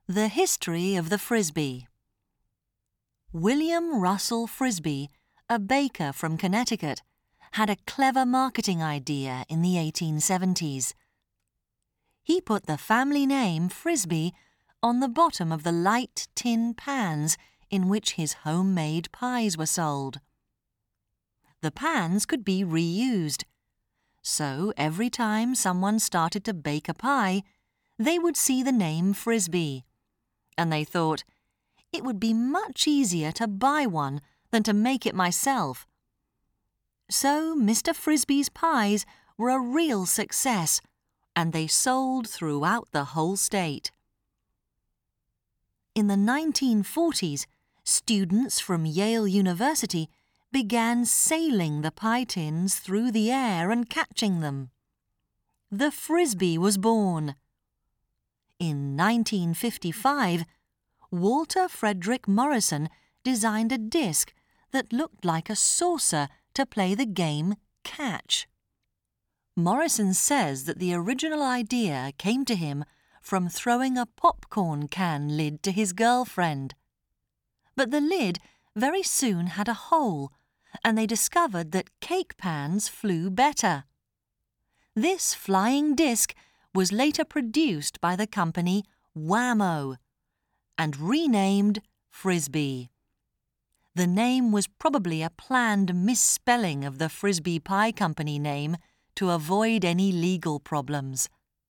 The history of the Frisbee. William Russell Frisbee, a baker from Connecticut, had a clever marketing idea in the 1870s. He put the family name Frisbee on the bottom of the light tin pans in which his homemade pies were sold. The pans could be reused, so every time someone started to bake a pie, they would see the name Frisbee, and they thought, it would be much easier to buy one than to make it myself. So Mr. Frisbee's pies were a real success, and they sold throughout the whole state. In the 1940s, students from Yale University began sailing the pie tins through the air and catching them. The Frisbee was born. In 1955, Walter Frederick Morrison designed a disc that looked like a saucer to play the game catch. Morrison says that the original idea came to him from throwing a popcorn can lid to his girlfriend. But the lid very soon had a hole, and they discovered that cake pans flew better. This flying disc was later produced by the company Wham-O and renamed Frisbee. The name was probably a planned misspelling of the Frisbee Pie Company name to avoid any legal problems.